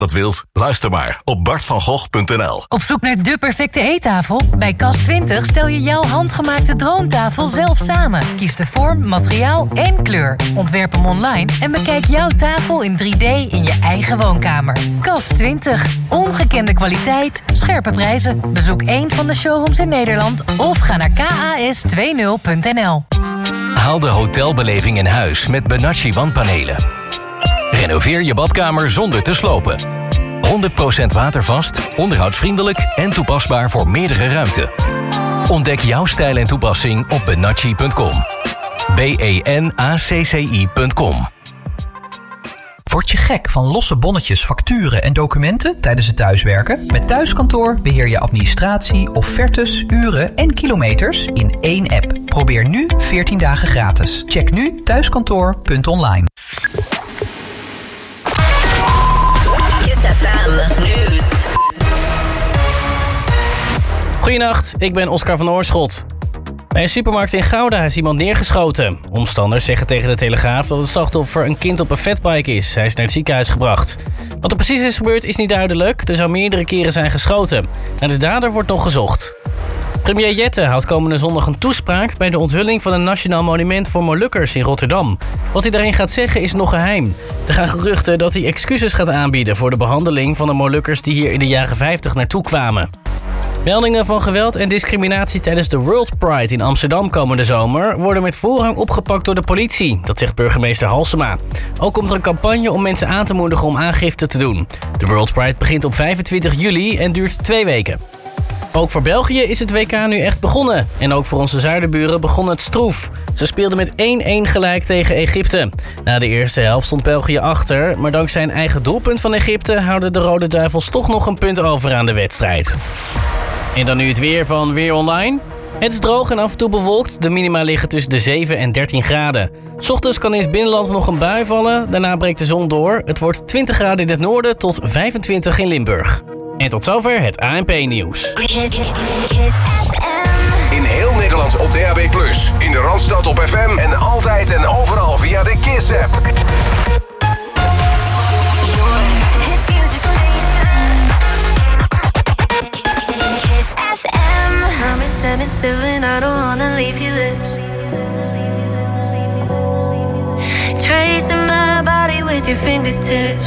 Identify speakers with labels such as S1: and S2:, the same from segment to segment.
S1: dat wilt? Luister maar op bartvangogh.nl.
S2: Op zoek naar de perfecte eettafel? Bij Cas20 stel je jouw handgemaakte droomtafel zelf samen. Kies de vorm, materiaal en kleur. Ontwerp hem online en bekijk jouw tafel in 3D in je eigen woonkamer. Cas20. Ongekende kwaliteit, scherpe prijzen. Bezoek één van de showrooms in Nederland of ga naar kas20.nl.
S3: Haal de hotelbeleving in huis met Benacci wandpanelen. Renoveer je badkamer zonder te slopen. 100% watervast, onderhoudsvriendelijk en toepasbaar voor meerdere ruimten. Ontdek jouw stijl en toepassing op benacci.com. benacci.com.
S4: Word je gek van losse bonnetjes, facturen en documenten tijdens het thuiswerken? Met Thuiskantoor beheer je administratie, offertes, uren en kilometers in één app. Probeer nu 14 dagen gratis. Check nu thuiskantoor.online.
S5: Kiss FM News.
S6: Goedenacht, ik ben Oscar van Oorschot. Bij een supermarkt in Gouda is iemand neergeschoten. Omstanders zeggen tegen de Telegraaf dat het slachtoffer een kind op een fatbike is. Hij is naar het ziekenhuis gebracht. Wat er precies is gebeurd is niet duidelijk. Er zou meerdere keren zijn geschoten. Naar de dader wordt nog gezocht. Premier Jette houdt komende zondag een toespraak bij de onthulling van een nationaal monument voor Molukkers in Rotterdam. Wat hij daarin gaat zeggen is nog geheim. Er gaan geruchten dat hij excuses gaat aanbieden voor de behandeling van de Molukkers die hier in de jaren 50 naartoe kwamen. Meldingen van geweld en discriminatie tijdens de World Pride in Amsterdam komende zomer worden met voorrang opgepakt door de politie. Dat zegt burgemeester Halsema. Ook komt er een campagne om mensen aan te moedigen om aangifte te doen. De World Pride begint op 25 juli en duurt 2 weken. Ook voor België is het WK nu echt begonnen. En ook voor onze zuiderburen begon het stroef. Ze speelden met 1-1 gelijk tegen Egypte. Na de eerste helft stond België achter, maar dankzij een eigen doelpunt van Egypte houden de Rode Duivels toch nog een punt over aan de wedstrijd. En dan nu het weer van Weer Online. Het is droog en af en toe bewolkt. De minima liggen tussen de 7 en 13 graden. 's Ochtends kan in het binnenland nog een bui vallen. Daarna breekt de zon door. Het wordt 20 graden in het noorden tot 25 in Limburg. En tot zover het ANP-nieuws.
S7: In heel Nederland op DAB+. In de Randstad op FM en altijd en overal via de Kiss-app.
S8: I'm standing still and I don't wanna leave your lips. Tracing my body with your fingertips.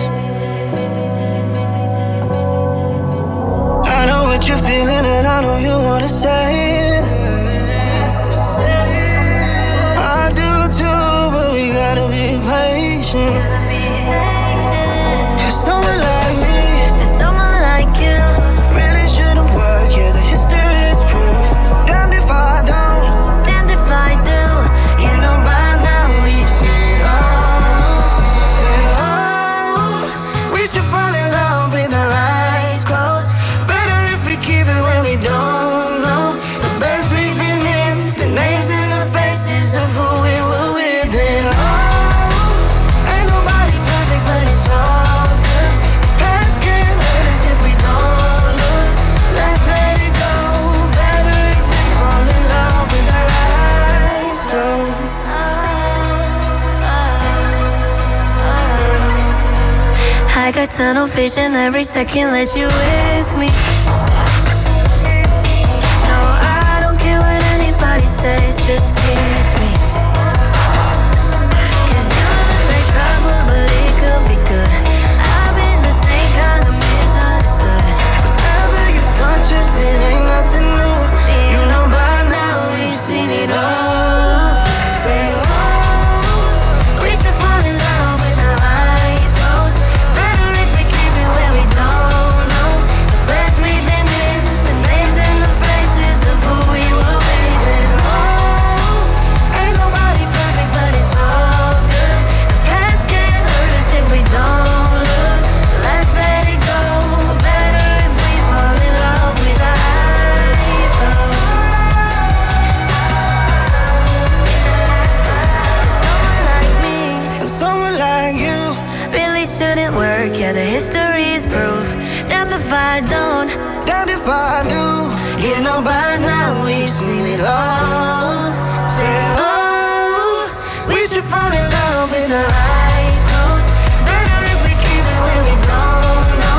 S8: I know what you're feeling and I know you wanna say it. I do too, but we gotta be patient. 'Cause someone like me and someone like you really shouldn't work. Yeah, the history is proof. Damned if I don't, damned if I do. You know by now we've seen it all. Say, oh, we should fall in love with our eyes closed. Better if we keep it when we don't know the best we've been in, the names and the faces of who we were with. And oh, ain't nobody perfect, but it's all good. Past can't hurt us if we don't look. Let's let it go. Better if we fall in love with our eyes closed. I got tunnel vision every second, let you with me. No, I don't care what anybody says, just kiss me. 'Cause you look like trouble, but it could be good. I've been the same kind of misunderstood. Whatever you've done, just it ain't nothing new. You know by now we've seen it all. Say, oh, we should fall in love with our eyes closed. Better if we keep it where we don't know the best we've been in, the names and the faces of who we were with. And oh, ain't nobody perfect, but it's all good. The past can't hurt us if we don't look. Let's let it go. Better if we fall in love with our eyes closed. Someone like me and someone like you really shouldn't work. Yeah, the history is proof. Damned if I don't, damned if I do. You know by now we've seen it all. Say, oh, we should fall in love with our eyes closed. Better if we keep it when we don't know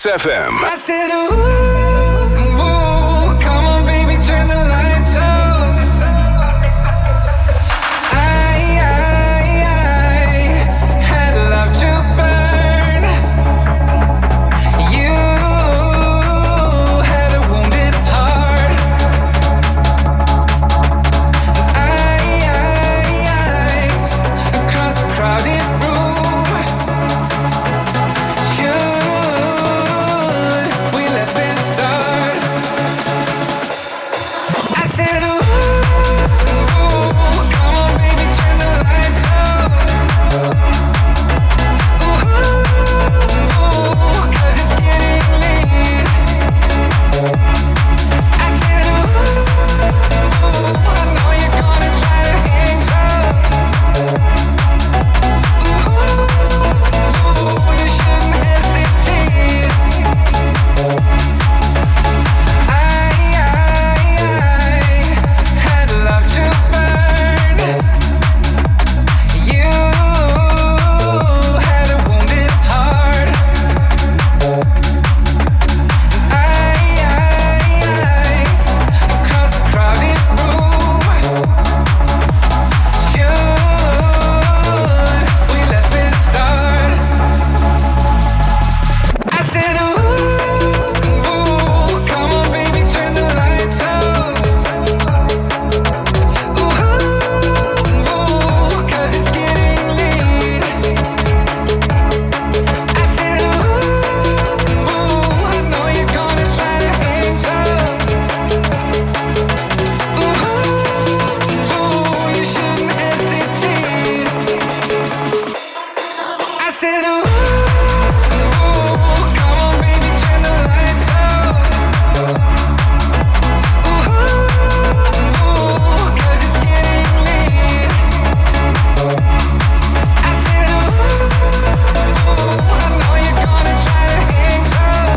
S7: Kiss FM.
S8: I said, ooh, come on, baby, turn the lights off. I had love to burn. You had a wounded heart. Eyes across the crowded room. Should we let this start? I said, ooh, come on, baby, turn the lights off. Ooh, 'cause it's getting late. I said, ooh, I know you're gonna try to hang tough. Ooh, you shouldn't hesitate. I had love to burn. You had a wounded heart. Eyes across the crowded room. Should we let this start? I said, ooh, come on, baby, turn the lights off. Ooh, 'cause it's getting late. I said, ooh, I know you're gonna try to hang tough. Ooh, you shouldn't hesitate. I said, ooh, come on, baby, turn the lights off. Ooh, 'cause it's getting late. I said, ooh, I know you're gonna try to hang tough.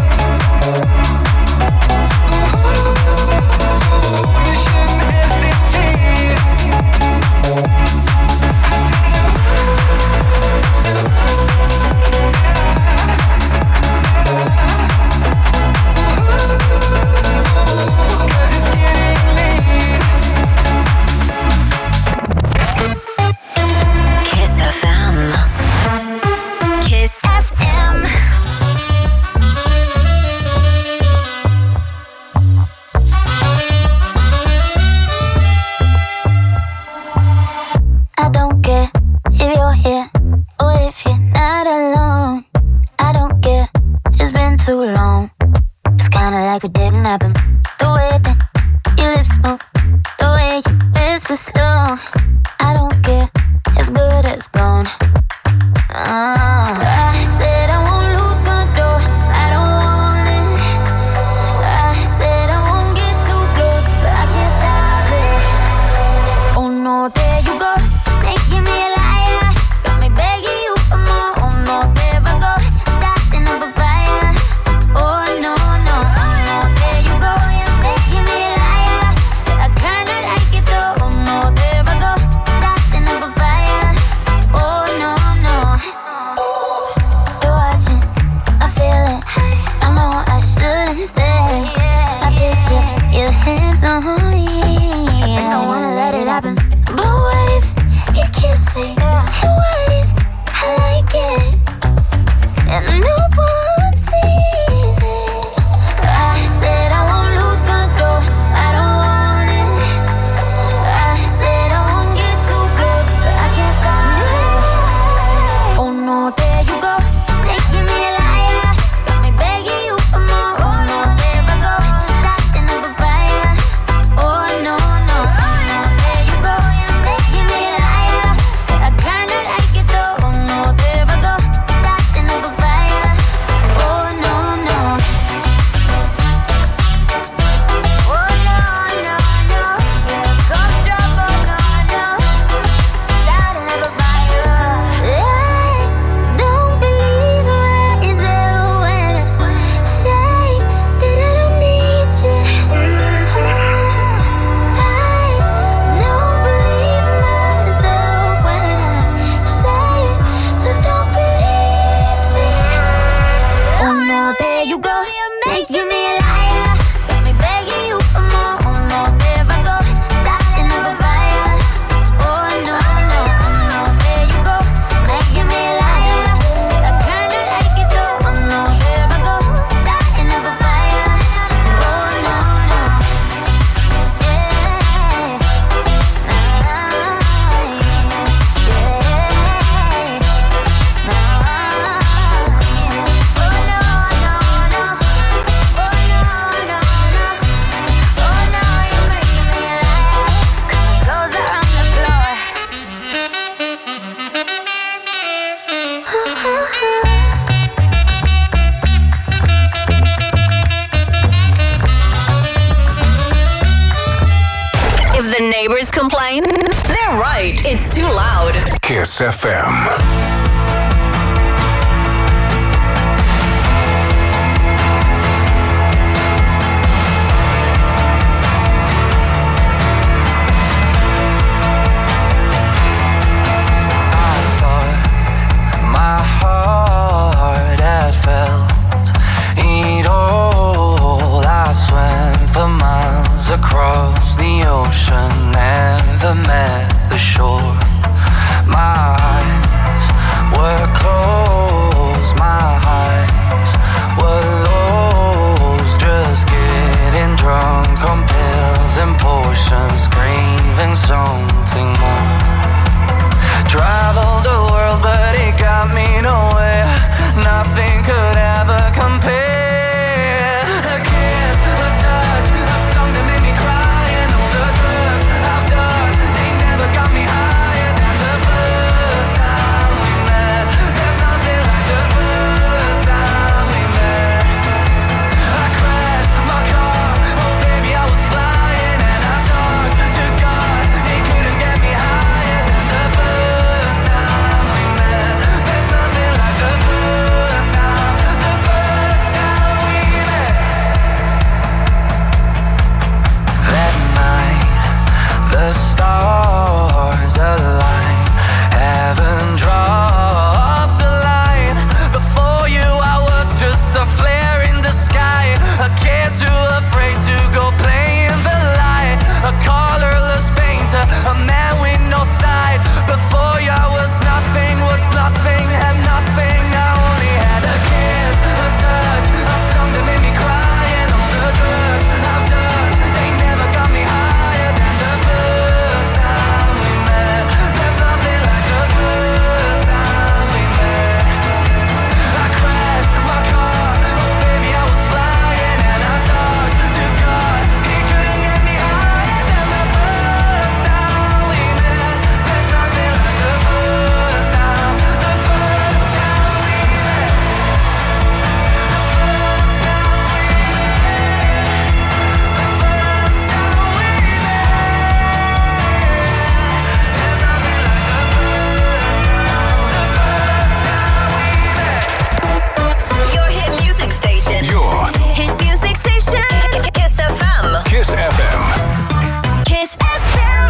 S8: Ooh, you shouldn't hesitate. Cause it's getting late.
S5: Kiss FM. Kiss FM.
S9: I don't care if you're here or if you're not alone. I don't care, it's been too long. It's kinda like it didn't happen. The way that your lips move, the way you whisper slow. I don't care, it's good as gone. I said I won't lose control, I don't want it. I said I won't get too close, but I can't stop it. Oh no, there you go, making me a liar. Got me begging you for more. Oh no, there I go, starting up a fire. Oh no, no, oh no, there you go, you're making me a liar. But I kinda like it though. Oh no, there I go,
S7: Kiss FM.
S8: Across the ocean, never met the shore. My eyes were closed, my eyes were lost. Just getting drunk on pills and potions, craving something more. Traveled the world, but it got me nowhere. Nothing could ever compare. A kiss, a touch, a song that made me cry, and all the drugs I've done, they never got me higher than the first time we met. There's nothing like the first time we met. I crashed my car, oh baby I was flying, and I talked to God, he couldn't get me higher than the first time we met. There's nothing like the first time we met. That night, the stars aligned, heaven dropped a line. Before you I was just a flare in the sky, a kid too afraid to go play in the light, a colorless painter, a man with no side. Before you I was nothing, had nothing. I only had a kiss, a touch, a song that made me cry, and all the drugs I've done, they never got me higher than the first time we met. There's nothing like the first time we met. I crashed my car, oh baby I was flying, and I talked to God, he couldn't get me higher than the first time we met. There's nothing like the first time we met. The first time we met. The first time we met. There's nothing like the first time we met.
S5: Your hit music station.
S7: Your
S5: Hit music station. Kiss FM.
S7: Kiss FM.
S5: Kiss FM.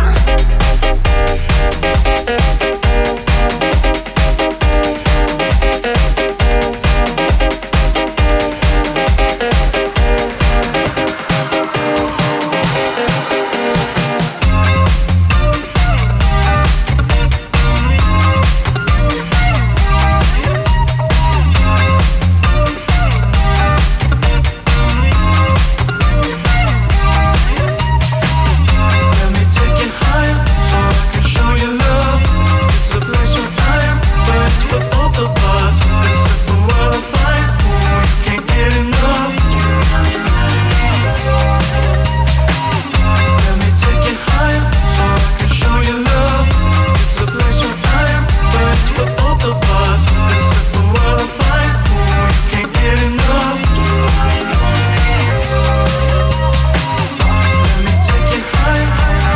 S8: Let me take you higher so I can show you love. It's the place where I am, but it's for both of us. Listen for what I find, ooh, you can't get enough. Let me take you higher so I can show you love. It's the place where I am, but it's for both of us. Listen for what I find, ooh, you can't get enough. Let me take you higher.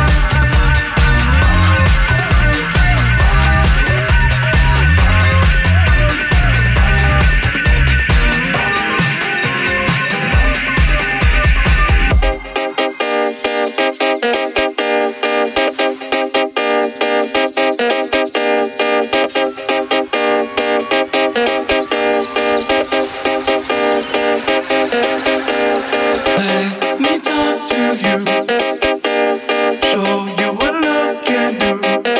S8: Let me talk to you, show you what love can do.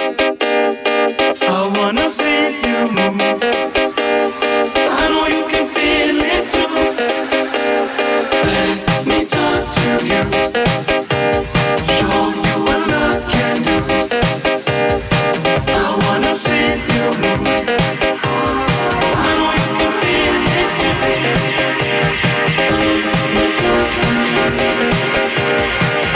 S8: I wanna see you move. I know you can feel it too. Let me talk to you, show you what love can do. I wanna see you move. I know you can feel it too. Let me talk to you.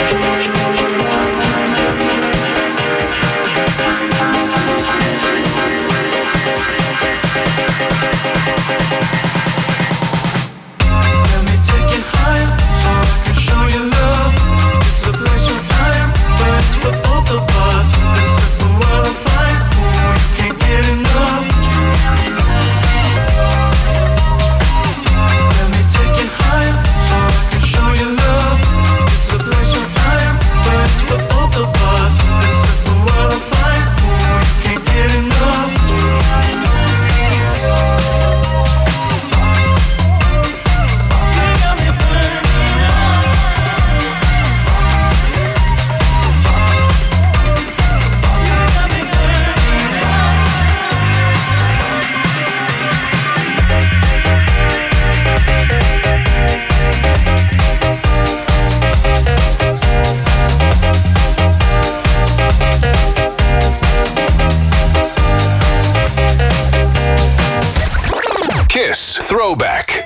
S7: Throwback.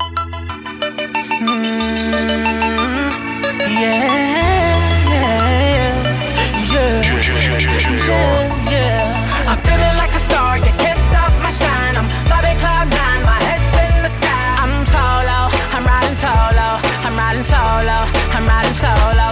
S8: I'm feeling like a star, you can't stop my shine. I'm flying cloud nine, my head's in the sky. I'm solo, I'm riding solo, I'm riding solo, I'm riding solo,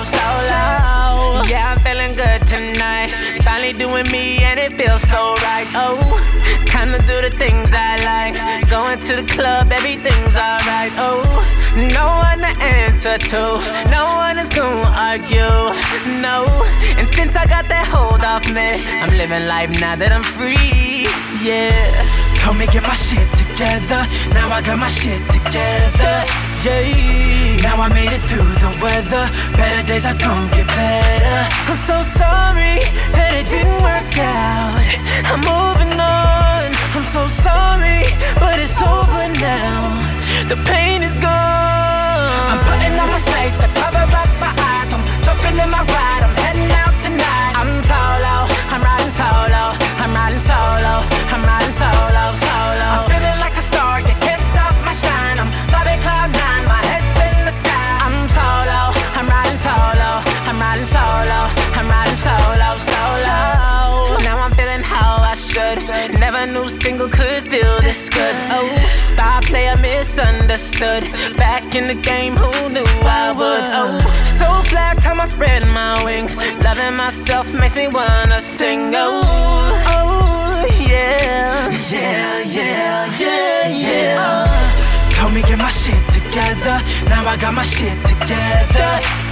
S8: solo. Yeah, I'm feeling good tonight. Finally doing me and it feels so right. Oh, time to do the things I like. Going to the club, everything's alright. Oh, no one to answer to, no one is gonna argue, no. And since I got that hold off me, I'm living life now that I'm free, yeah. Told me get my shit together, now I got my shit together, yeah. Now I made it through the weather, better days are gon' get better. I'm so sorry that it didn't work out, I'm moving on. I'm so sorry, but it's over now. The pain is gone. I'm putting on my shades to cover up my eyes. I'm jumping in my ride, I'm heading out tonight. I'm solo, I'm riding solo, I'm riding solo, I'm riding solo, solo. I'm feeling like a star, you can't stop my shine. I'm flying cloud nine, my head's in the sky. I'm solo, I'm riding solo, I'm riding solo, I'm riding solo, solo. Now I'm feeling how I should. Never knew single could feel this good. Oh, star player misunderstood. Back in the game, who knew I would? Oh, so fly, time I spread my wings. Loving myself makes me wanna sing. Oh, oh, yeah. Yeah, yeah, yeah, yeah. Told me get my shit together, now I got my shit together,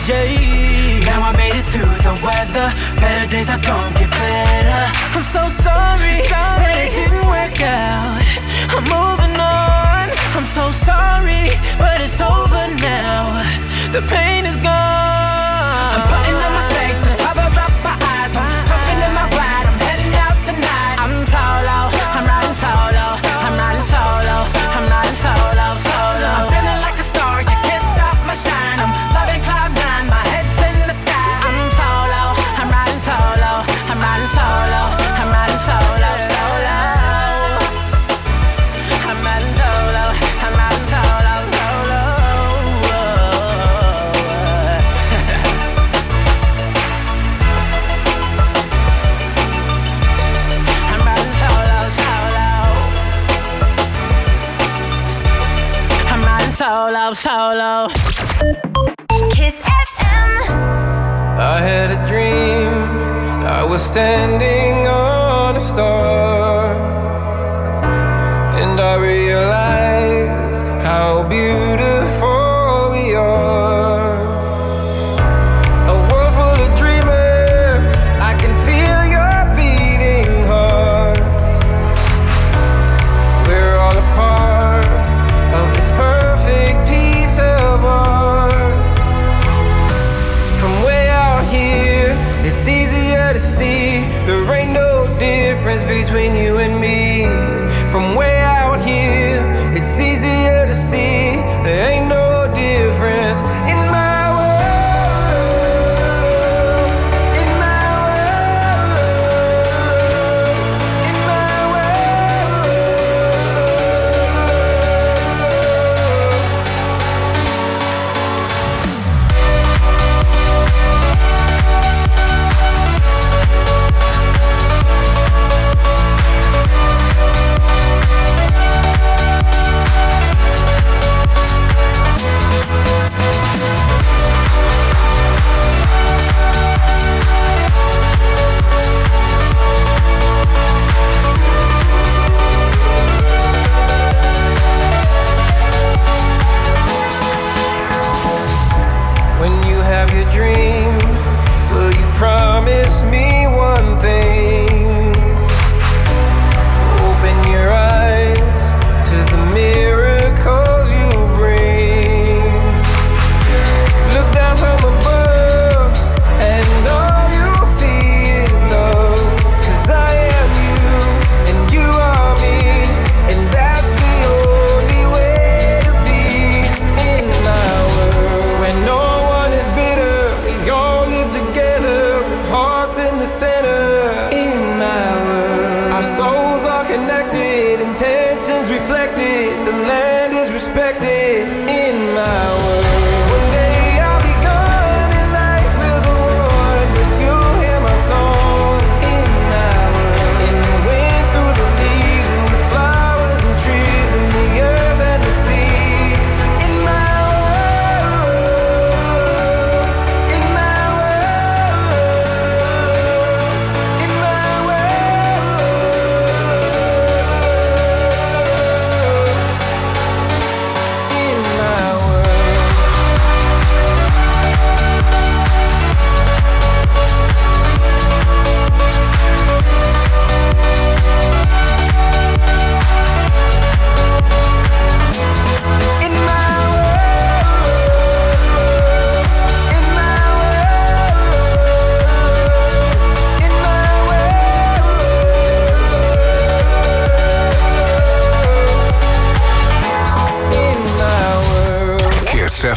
S8: yeah. Now I made it through the weather, better days are gon' get better. I'm so sorry that it didn't work out, I'm moving on. I'm so sorry, but it's over now. The pain is gone. I'm putting on my shades to cover up my eyes. I'm jumping in my ride, I'm heading out tonight. I'm solo, I'm riding solo, I'm riding solo, I'm riding solo, solo. I'm feeling like a star, you can't stop my shine. I'm loving cloud nine, my head's in the sky. I'm solo, I'm riding solo, I'm riding solo, I'm riding solo, solo. I'm riding solo, I'm riding solo, solo. I'm riding solo, solo. I'm riding solo, solo.
S5: Kiss FM.
S10: I had a dream, I was standing on a star, and I realized how beautiful we are. A world full of dreamers, I can feel your beating hearts. We're all a part of this perfect piece of art. From way out here, it's easier to see there ain't no difference between you and me. From way out here, it's easier to see there ain't no difference in my world, in my world, in my world. When you have your dream, will you promise me one thing? Open your eyes to the miracles you bring. Look down from above and all you'll see is love. 'Cause I am you and you are me, and that's the only way to be in my world. When no one is bitter, we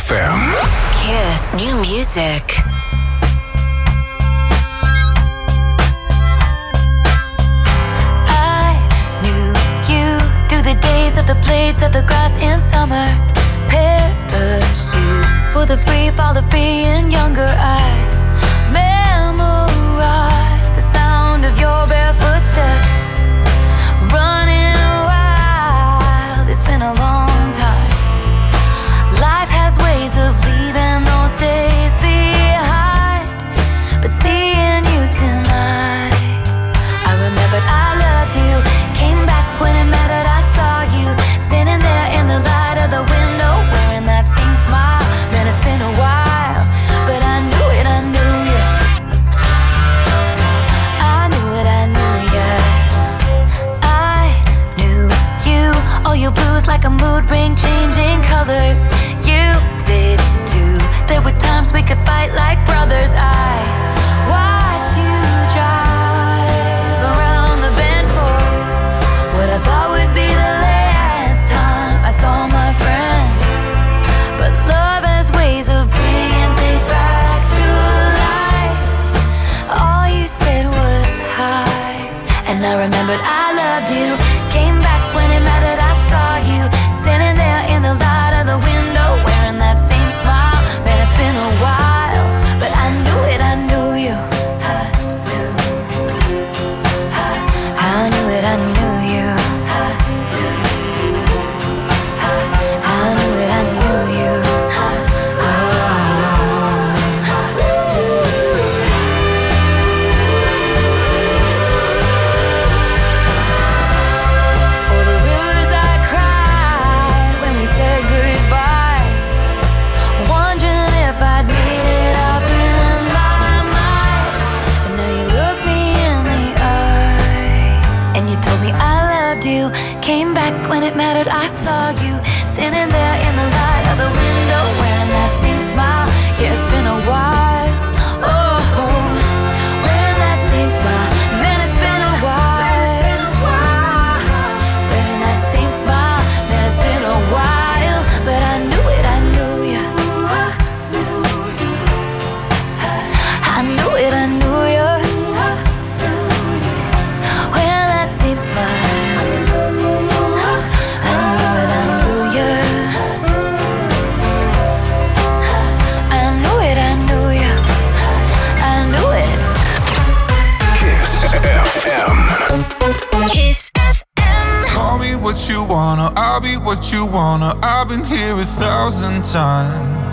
S7: FM.
S5: Kiss New Music.
S9: I knew you through the days of the blades of the grass in summer. Parachutes for the free fall of being younger. I memorized the sound of your bare footsteps. Running wild, it's been a long time. Life has ways of leaving those days behind. But seeing you tonight, I remembered I loved you. Came back when it mattered, I saw you standing there in the light of the window, wearing that same smile. Man, it's been a while, but I knew it, I knew you. I knew it, I knew you. I knew you. All your blues like a mood ring, changing colors. You did too. There were times we could fight like brothers. I watched you drive around the bend for what I thought would be the last time I saw my friend. But love has ways of bringing things back to life. All you said was hi, and I remembered I loved you. Came back when it mattered, I saw you standing there in the light of the window, wearing that same smile. Man, it's been a while, but I knew it, I knew you. I knew it, I knew you. I knew it, I knew you. All the rivers I cried when we said goodbye, wondering if I'd made it up in my mind. And now you look me in the eye, and you told me I loved you. Came back when it mattered, I saw you standing there in the light of the window, wearing that same smile. Yeah, it's been a while. Oh, wearing that same smile. Man, it's been a while. Wearing that same smile. Man, it's been a while, but I knew it, I knew you. I knew it, I knew you. Wearing that same smile. Kiss FM.
S11: Call me what you wanna, I'll be what you wanna. I've been here 1,000 times.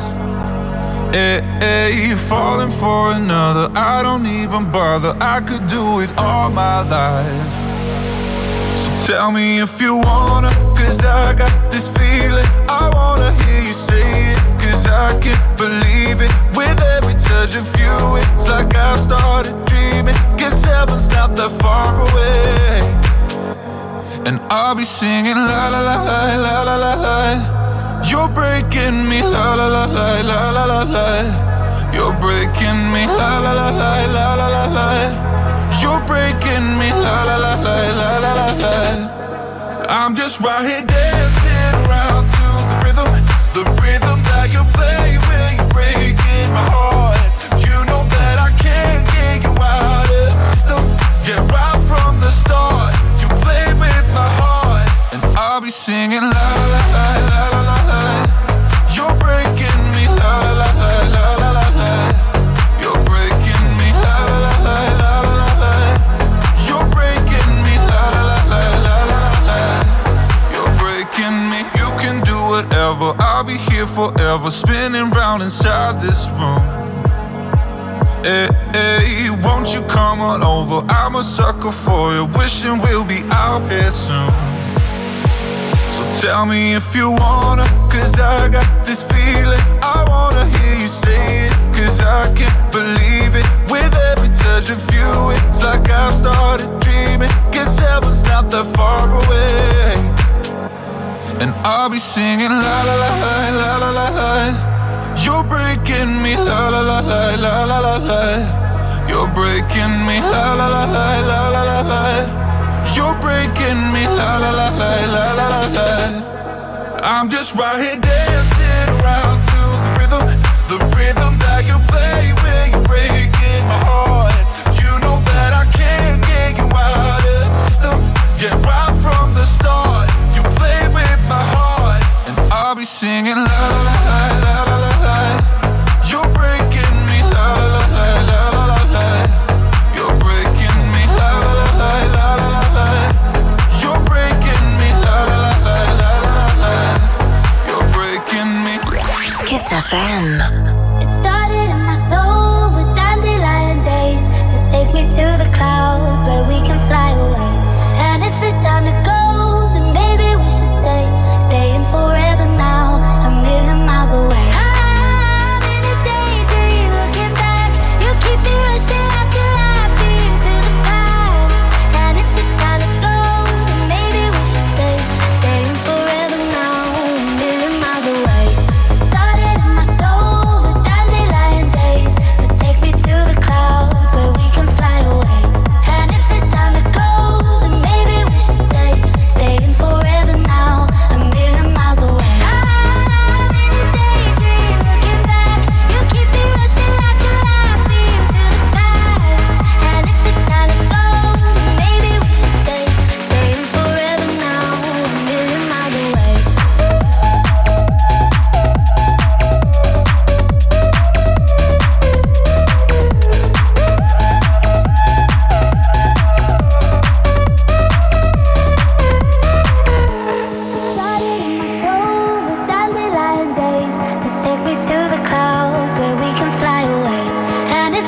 S11: Hey, falling for another, I don't even bother. I could do it all my life. So tell me if you wanna, cause I got this feeling. I wanna hear you say it, cause I can't believe it. With every touch of you, it's like I've started dreaming. Guess heaven's not that far away. And I'll be singing la la la la la la la la. You're breaking me la la la la la la la la. You're breaking me la la la la la la la la. You're breaking me la la la la la la la la. I'm just right here dancing around to the rhythm that you play when you're breaking my heart. You know that I can't get you out of the system. Yeah, right from the start, you played with my heart, and I'll be singing la la la la la la la. You're breaking me la la la la la la la. You're breaking me la la la la la la la. You're breaking me la la la la la la la. You're breaking me. You can do whatever, I'll be here forever, spinning round inside this room. Hey, won't you come on over? I'm a sucker for you, wishing we'll be out here soon. So tell me if you wanna, cause I got this feeling. I wanna hear you say it, cause I can't believe it. With every touch of you, it's like I've started dreaming. Guess heaven's not that far away. And I'll be singing la la la la la la la la. You're breaking me la la la la la la la la. You're breaking me la la la la la la la la. You're breaking me la la la la la la la la. I'm just right here dancing around to the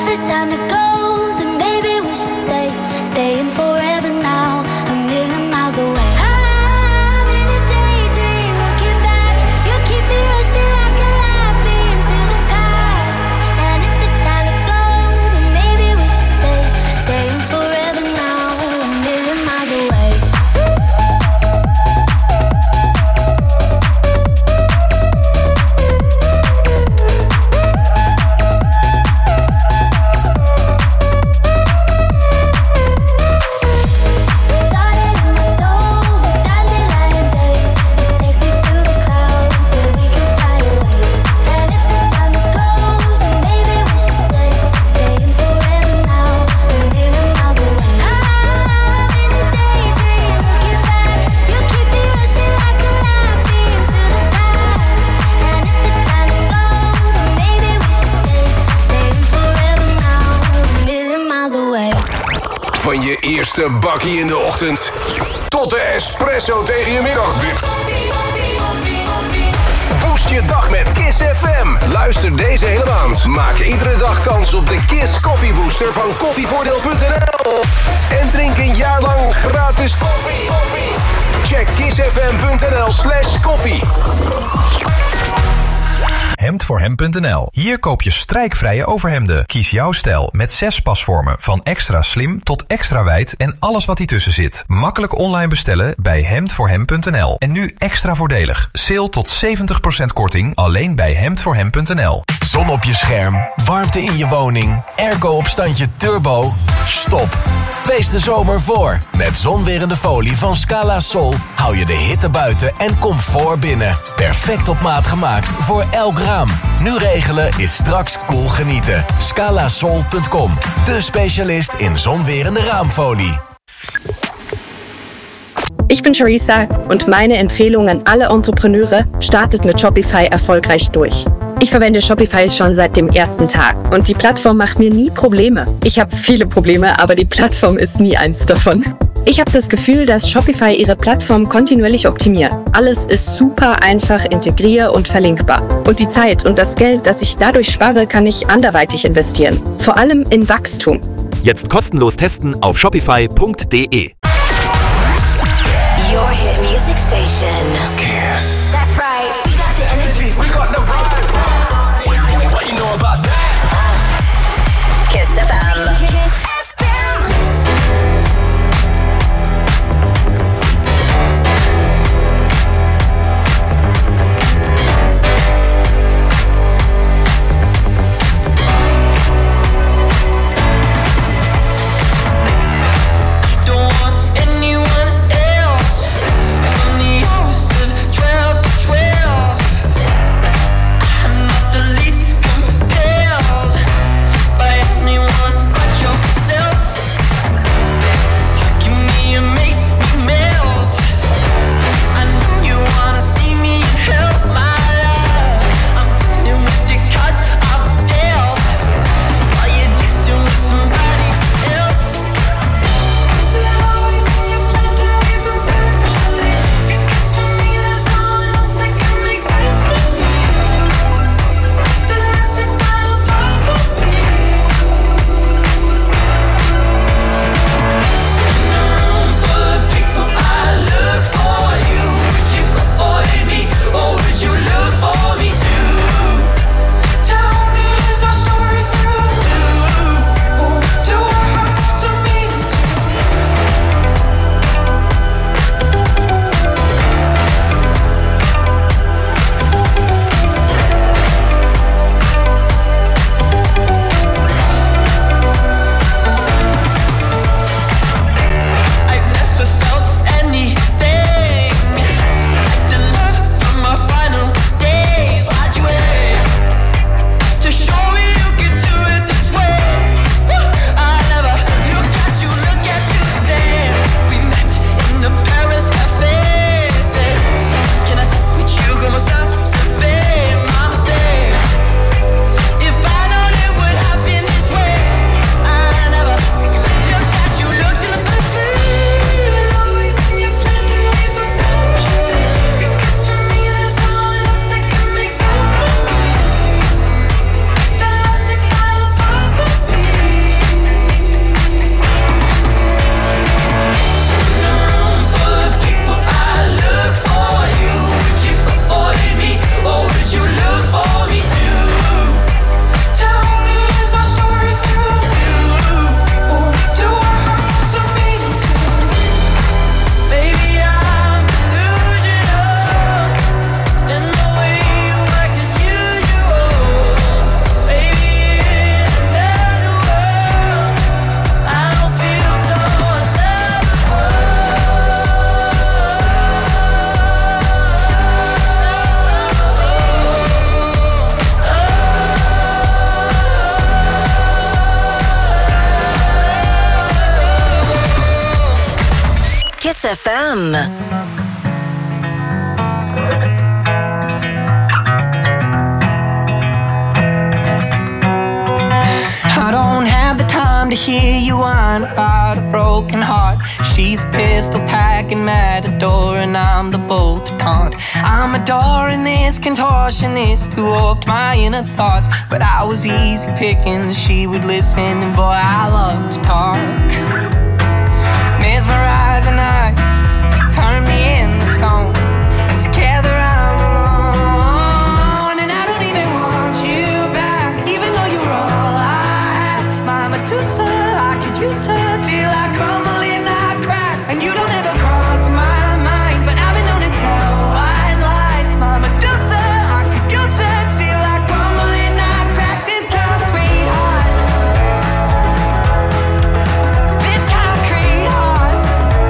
S9: if it's time to go, then maybe we should stay. Staying forever now, a million miles away. I'm in a daydream, looking back. You keep me rushing like a light beam to the past. And if it's time to go, then maybe we should stay. Staying forever now, a million miles away.
S7: Van je eerste bakkie in de ochtend tot de espresso tegen je middag. Boost je dag met Kiss FM. Luister deze hele maand. Maak iedere dag kans op de Kiss Coffee Booster van koffievoordeel.nl. En drink een jaar lang gratis koffie. Check kissfm.nl/koffie.
S12: Hemdvoorhem.nl. Hier koop je strijkvrije overhemden. Kies jouw stijl met 6 pasvormen. Van extra slim tot extra wijd en alles wat tussen zit. Makkelijk online bestellen bij Hemdvoorhem.nl. En nu extra voordelig. Sale tot 70% korting alleen bij Hemdvoorhem.nl.
S13: Zon op je scherm, warmte in je woning, airco op standje turbo. Stop. Wees de zomer voor. Met zonwerende folie van Scala Sol hou je de hitte buiten en comfort binnen. Perfect op maat gemaakt voor elk raam. Nu regelen is straks cool genieten. Scalasol.com, de specialist in zonwerende raamfolie.
S14: Ich bin Charissa und meine Empfehlung an alle Entrepreneure: startet mit Shopify erfolgreich durch. Ich verwende Shopify schon seit dem ersten Tag und die Plattform macht mir nie Probleme. Ich habe viele Probleme, aber die Plattform ist nie eins davon. Ich habe das Gefühl, dass Shopify ihre Plattform kontinuierlich optimiert. Alles ist super einfach integrier- und verlinkbar. Und die Zeit und das Geld, das ich dadurch spare, kann ich anderweitig investieren. Vor allem in Wachstum.
S15: Jetzt kostenlos testen auf shopify.de.
S5: Your hit music station.
S7: Kiss.
S5: That's right. We got the energy. We got the vibe.
S7: What you know about that?
S5: Kiss FM.
S10: Don't want anyone else. I'm the opposite, 12 to 12.
S5: FM.
S10: I don't have the time to hear you whine about a broken heart. She's a pistol packing matador and I'm the bolt to taunt. I'm adoring this contortionist who warped my inner thoughts, but I was easy picking, she would listen, and boy, I love to talk. Mesmerizing eyes turn me into stone, and together I'm alone, and I don't even want you back, even though you're all I have. My Medusa, I could use her till I crumble and I crack, and you don't ever cross my mind, but I've been known to tell white lies. My Medusa, I could use her till I crumble and I crack. This concrete heart, this concrete heart.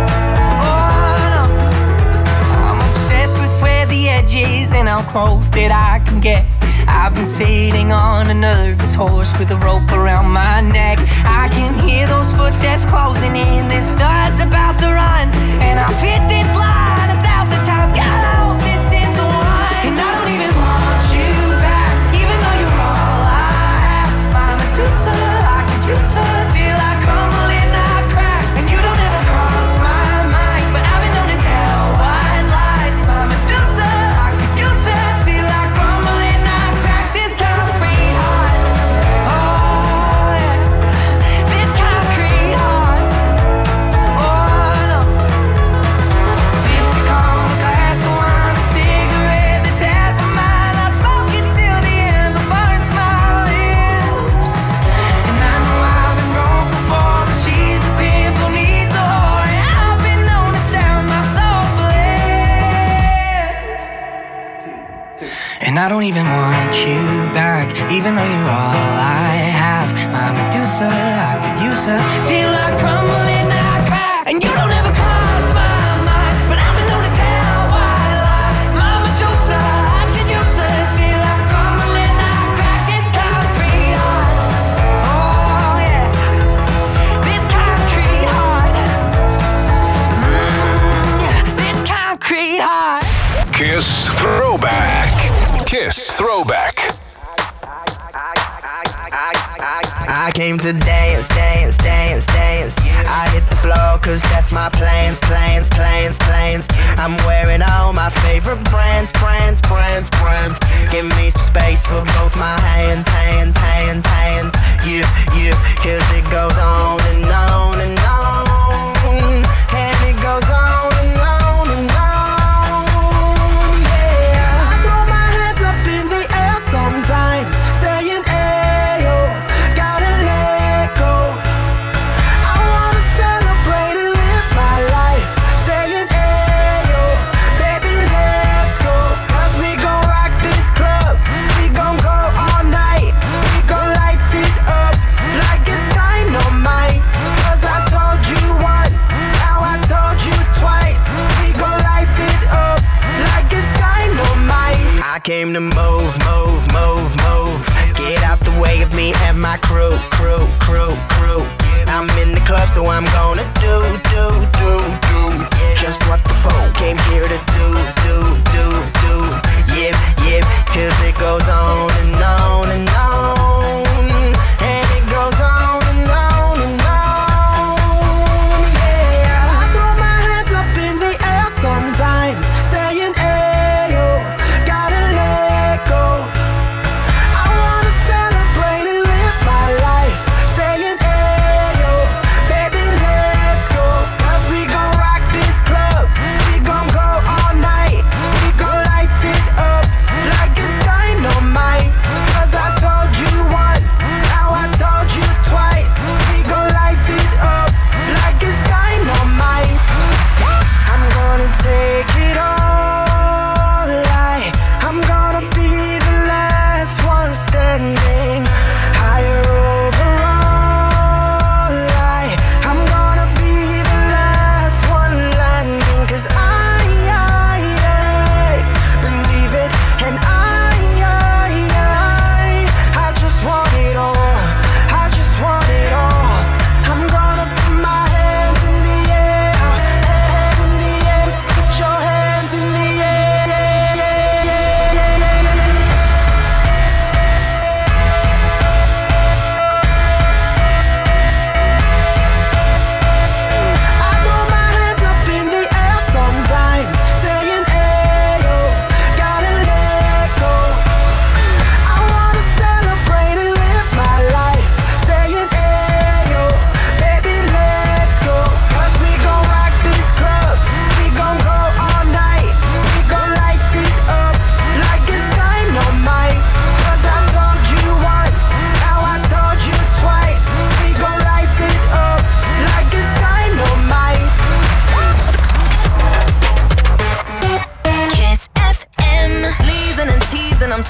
S10: I'm obsessed with where the edge is and how close that I can get. I've been sitting on a nervous horse with a rope around my neck. I can hear those footsteps closing in. This star's about to run, and I've hit this line 1,000 times. God, I hope this is the one. And I don't even want you back, even though you're all I have. My Medusa, I could use her till I crumble and I crack, and you don't ever cross my mind, but I've been known to tell white lies. My Medusa, I could use her till I crumble and I crack. This concrete heart, oh yeah, this concrete heart, oh no. Lipstick on a glass of wine, a cigarette that's half of mine. I smoke it till the ember burns my lips, and I know I've been wrong before, but she's the pimple needs a whore, and I've been known to sell my soul for less. And I don't even want you back, even though you're all I have. My Medusa, I could use her till I crumble and I crack, and you don't ever cross my mind, but I've been known to tell white lies. My Medusa, I could use her till I crumble and I crack. This concrete heart, oh yeah, this concrete heart, this concrete heart.
S7: Kiss Throwback. Kiss Throwback.
S16: I came to dance, dance, dance, dance. I hit the floor cause that's my plans, plans, plans, plans. I'm wearing all my favorite brands, brands, brands, brands. Give me some space for both my hands, hands, hands, hands. Yeah, yeah, cause it goes on and on and on. And it goes on and on and on. Yeah, I throw my hands up in the air sometimes, saying ayo, gotta let go. I wanna celebrate and live my life, saying ayo, baby let's go. Cause we gon' rock this club, we gon' go all night, we gon' light it up like it's dynamite. Cause I told you once, now I told you twice, we gon' light it up like it's dynamite. I came to move, move, move, move. Get out the way of me and my crew, crew, crew, crew. I'm in the club, so I'm gonna do just what the phone came here to do. Yep, yep, cause it goes on and on and on. And it goes on and on and on. Yeah, I throw my hands up in the air sometimes, saying ayo, gotta let go. I wanna celebrate and live my life, saying ayo, baby let's go. Cause we gon' rock this club, we gon' go all night, we gon' light it up like it's dynamite. Cause I told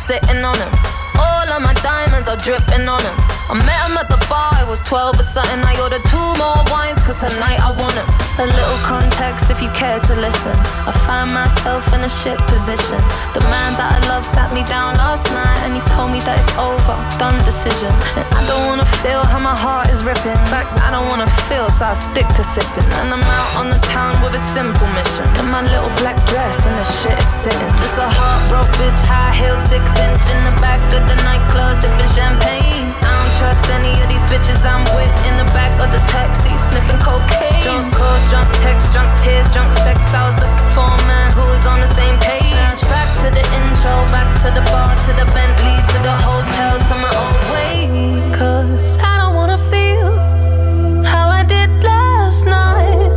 S17: sitting on him. All of my diamonds are dripping on him. I met him at the bar, I was 12 or something. I ordered 2 more wines, cause tonight I want him. A little context if you care to listen. I find myself in a shit position. The man that I love sat me down last night and he told me that it's over, done decision. And I don't wanna feel how my heart is ripping. In fact, I don't wanna feel, so I stick to sipping. And I'm out on the town with a simple mission. In my little black dress and the shit is sitting. Just a heartbroken bitch, high heels, 6-inch in the back of the nightclub, sipping champagne. I don't trust any of these bitches I'm with in the back of the taxi, sniffing cocaine. Drunk calls, drunk texts, drunk tears, drunk sex. I was looking for a man who was on the same page. Back to the intro, back to the bar, to the Bentley, to the hotel, to my old way. Cause I don't wanna feel how I did last night.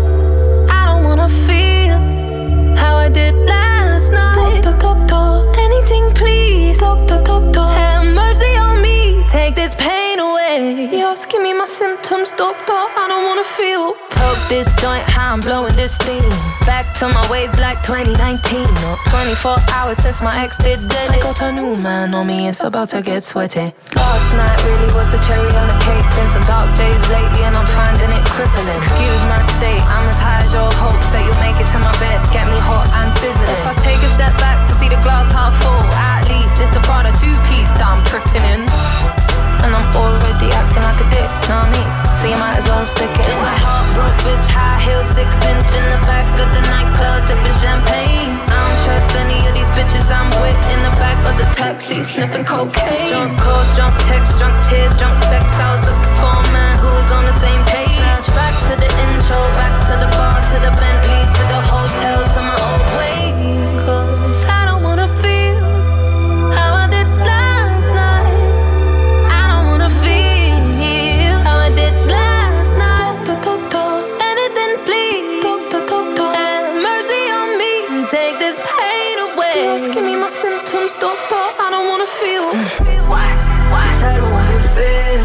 S17: I don't wanna feel how I did last night. Doctor, anything please. Doctor, have mercy on me. Take this pain away. Yes, give me my symptoms, doctor. I don't wanna feel. Toke this joint, how I'm blowing this steam. Back to my ways like 2019. 24 hours since my ex did dead. I got a new man on me, it's about to get sweaty. Last night really was the cherry on the cake. Been some dark days lately and I'm finding it crippling. Excuse my state, I'm as high as your hopes that you'll make it to my bed. Get me hot and sizzling. If I take a step back to see the glass half full, at least it's the Prada 2-piece that I'm tripping in. And I'm already acting like a dick, know what I mean? So you might as well stick it. Just a heartbroken bitch, high heels, 6-inch in the back of the nightclub, sipping champagne. I don't trust any of these bitches I'm with in the back of the taxi, sniffing cocaine. Drunk calls, drunk texts, drunk tears, drunk sex. I was looking for a man who was on the same page. Back to the intro, back to the bar, to the Bentley, to the hotel, to my old way. Cause I don't wanna feel how I did last night. I don't wanna feel how I did last night. Doctor, anything please. Doctor, have mercy on me and take this pain away. Yes, give me my symptoms, doctor. I don't wanna feel. Why? I don't wanna feel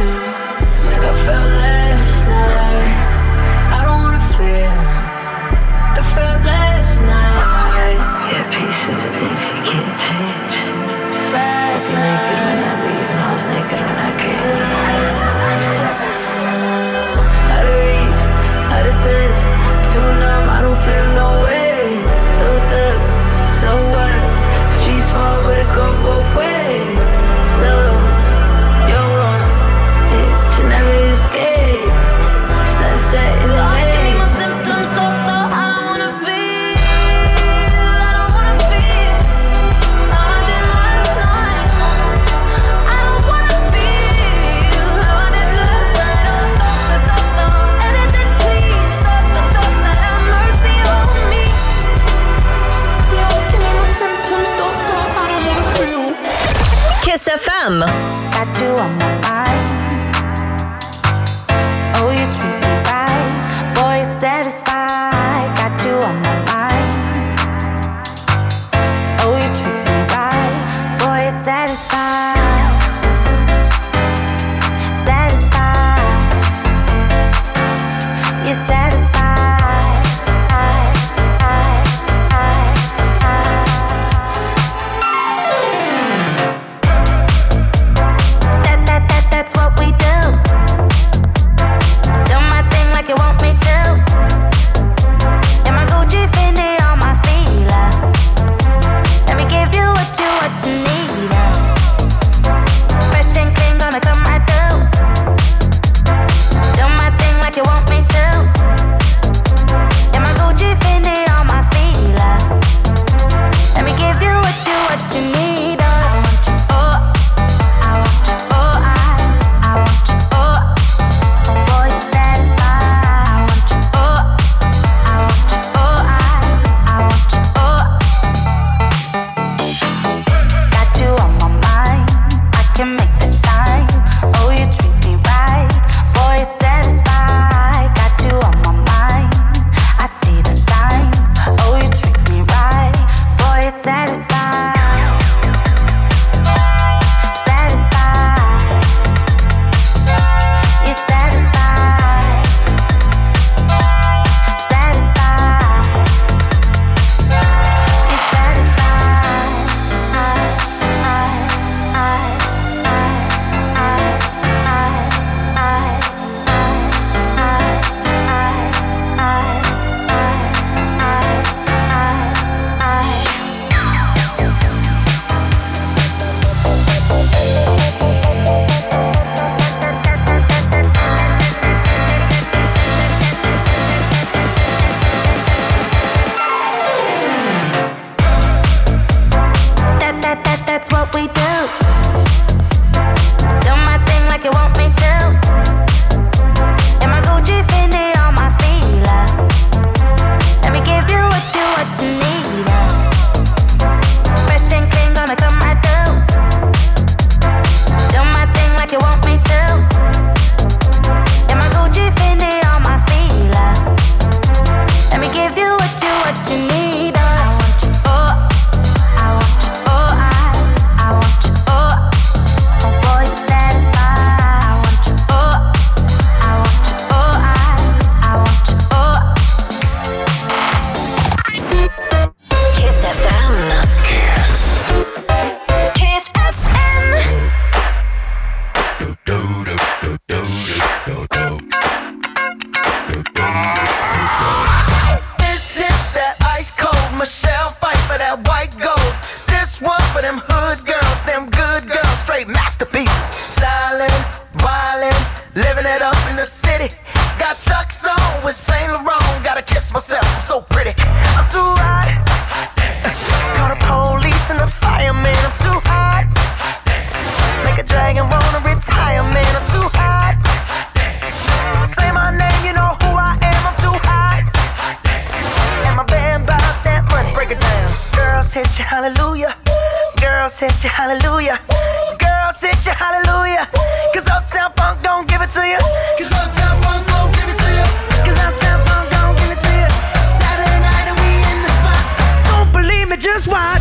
S16: living it up in the city. Got Chuck's on with Saint Laurent. Gotta kiss myself, I'm so pretty. I'm too hot. Call the police and the fireman. I'm too hot. Make a dragon wanna retire, man. I'm too hot. Say my name, you know who I am. I'm too hot. And my band about that money. Break it down. Girls hit you, hallelujah. Girls hit you, hallelujah. Girls hit you, hallelujah. Cause Uptown Funk don't give it to you. Cause Uptown Funk don't give it to you. Cause Uptown Funk don't give it to you. Saturday night and we in the spot. Don't believe me, just watch.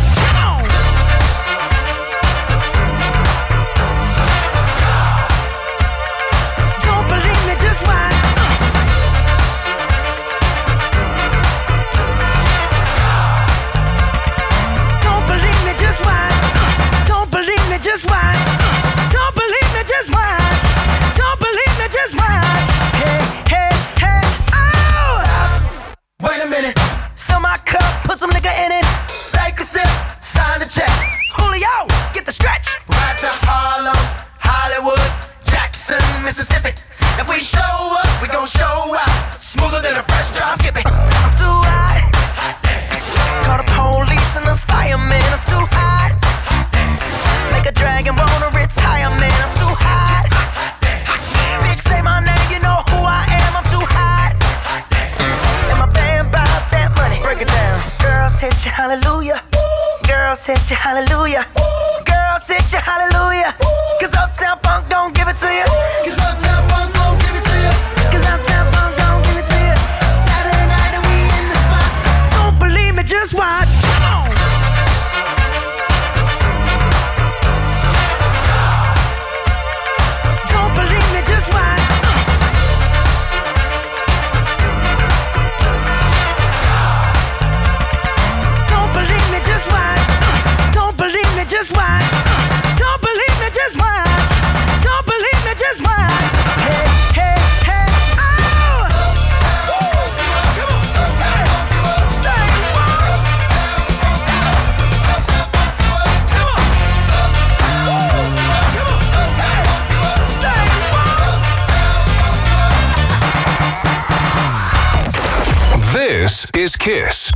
S16: Don't believe me, just watch. Don't believe me, just watch. Don't believe me, just watch. Don't believe me, just watch. Don't believe me, just watch. Hey, hey, hey, oh! Stop. Wait a minute. Fill my cup, put some nigga in it. Take a sip, sign the check. Julio, get the stretch. Right to Harlem, Hollywood, Jackson, Mississippi. If we show up, we gon' show out. Smoother than a fresh drop skipping. I'm too hot. Call the police and the fireman. I'm too hot. Make a dragon wanna retire, man. I'm too hot. Bitch, say my name, you know who I am. I'm too hot. And my band bout that money. Break it down. Girls hit you, hallelujah. Girls hit you, hallelujah. Girls hit you, hallelujah. Cause Uptown Funk don't give it to you. Cause Uptown Funk don't give it to you. Cause Uptown Funk don't give it to you. Saturday night and we in the spot. Don't believe me, just watch. Don't believe me, just watch. Don't believe me, just watch. Don't believe me, just watch. Don't believe me, just watch. Don't believe me, just watch. Hey, hey, hey, oh! Say what?
S7: This is Kiss.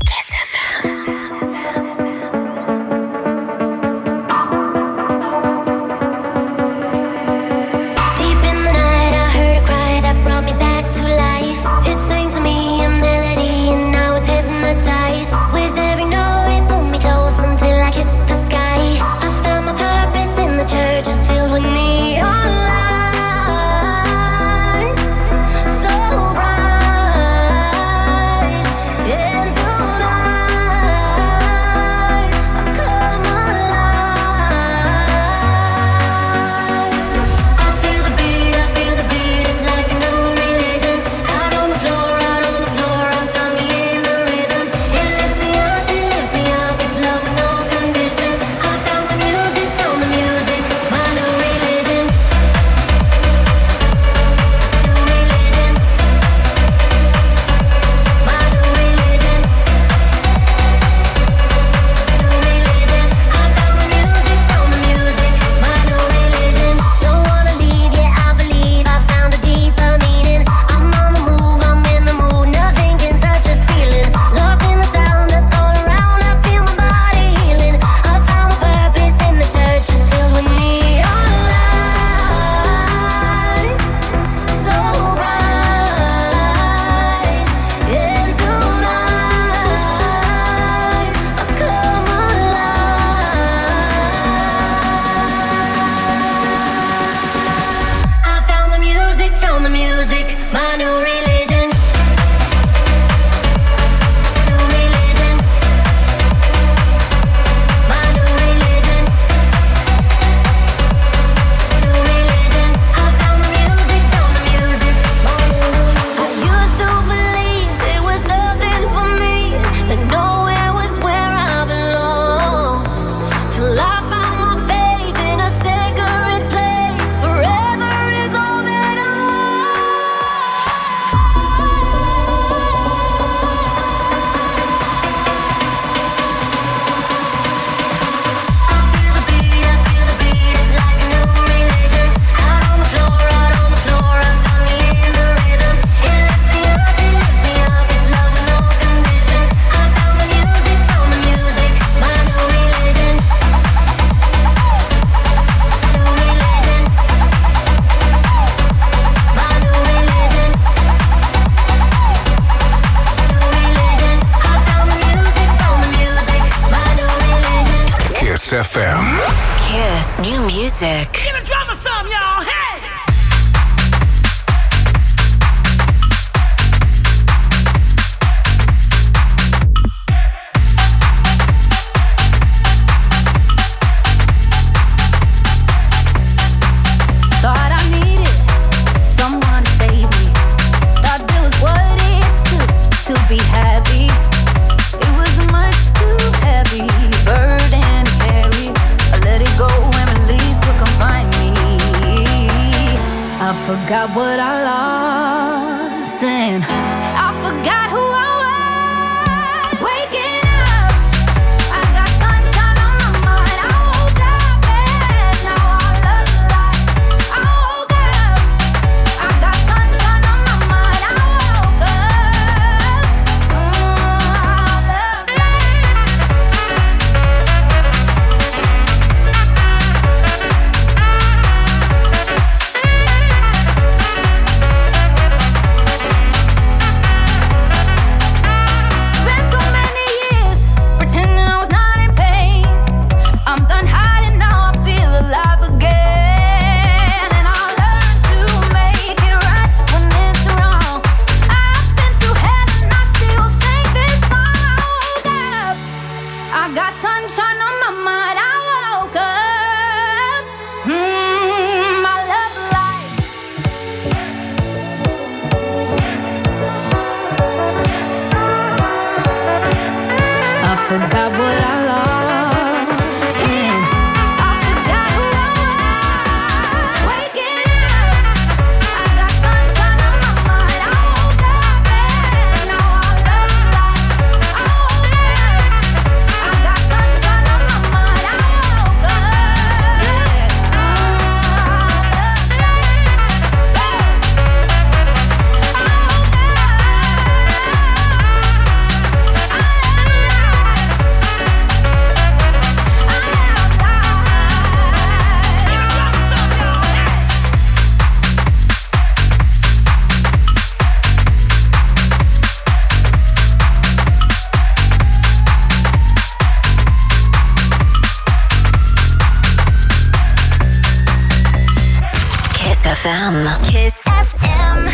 S9: Deep in the night, I heard a cry that brought me back to life. It sang to me a melody, and I was hypnotized. With every note, it pulled me close until I kissed the sky. I found my purpose in the church, it's filled with neon lights, so bright. And tonight
S7: Kiss FM.
S5: Kiss. New music.
S18: Give the drummer some, y'all. Hey!
S9: Thought I needed someone to save me. Thought that was what it took to be happy. It was much too heavy, burden to carry. I let it go and release what confined me. I forgot what I lost and I forgot who I was. Waking up, I got sunshine on my mind. I woke up and now I love life. I woke up, I got sunshine on my mind. I woke up, I love Spent so many years pretending I was not in pain. I'm done hiding now, I feel alive again. And I learned to make it right when it's wrong. I've been through hell and I still sing this song. I woke up, I got sunshine on my mind. I woke up, I love life. I forgot what I lost and I forgot who I was. Waking up, I got sunshine on my mind. I woke up and now I love life. I woke up, I got sunshine on my mind. I woke up, yeah. I love
S5: Kiss FM.
S9: Kiss FM.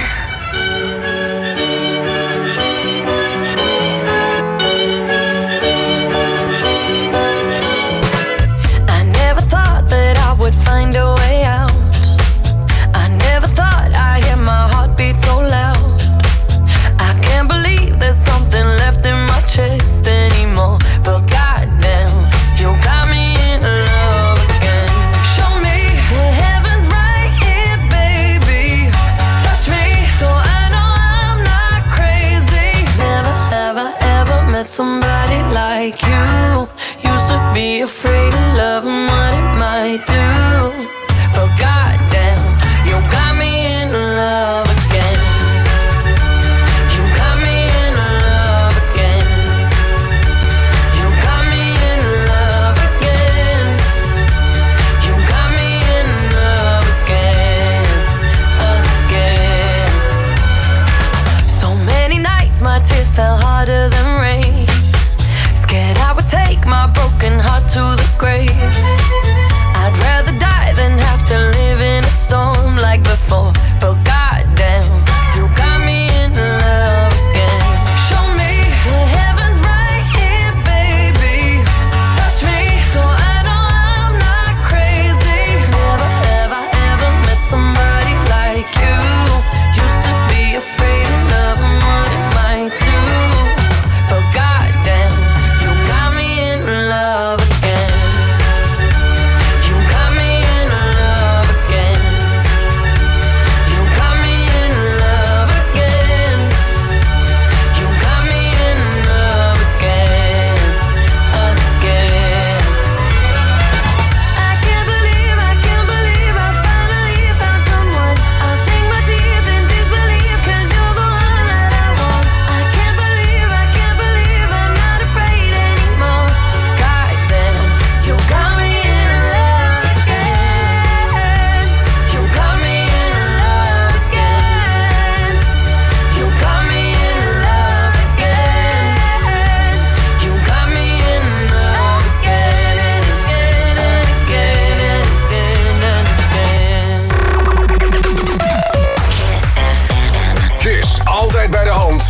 S9: I never thought that I would find a way out. I never thought I'd hear my heartbeat so loud. I can't believe there's something left in my chest anymore. But goddamn, you got me in love again. Show me the heavens right here, baby.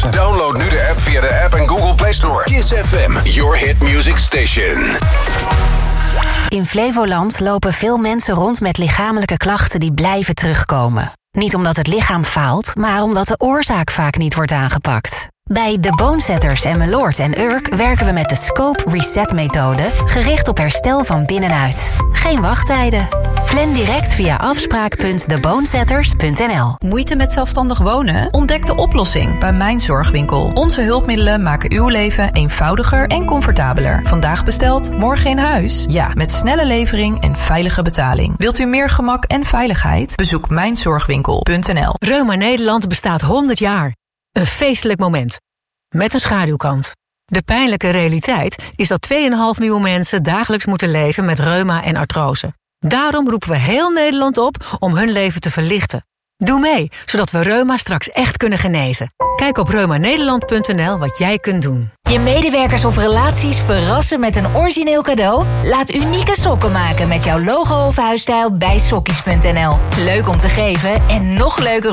S7: oplossen. Download nu de app via de App en Google Play Store. Kiss FM, your hit music station.
S19: In Flevoland lopen veel mensen rond met lichamelijke klachten die blijven terugkomen. Niet omdat het lichaam faalt, maar omdat de oorzaak vaak niet wordt aangepakt. Bij The Bonesetters en Meloord en Urk werken we met de Scope Reset-methode, gericht op herstel van binnenuit. Geen wachttijden. Plan direct via afspraak.thebonesetters.nl.
S4: Moeite met zelfstandig wonen? Ontdek de oplossing bij Mijn Zorgwinkel. Onze hulpmiddelen maken uw leven eenvoudiger en comfortabeler. Vandaag besteld, morgen in huis? Ja, met snelle levering en veilige betaling. Wilt u meer gemak en veiligheid? Bezoek mijnzorgwinkel.nl.
S20: Reuma Nederland bestaat 100 jaar. Een feestelijk moment. Met een schaduwkant. De pijnlijke realiteit is dat 2,5 miljoen mensen dagelijks moeten leven met reuma en artrose. Daarom roepen we heel Nederland op om hun leven te verlichten. Doe mee, zodat we reuma straks echt kunnen genezen. Kijk op reumanederland.nl wat jij kunt doen.
S2: Je medewerkers of relaties verrassen met een origineel cadeau? Laat unieke sokken maken met jouw logo of huisstijl bij sokkies.nl. Leuk om te geven en nog leuker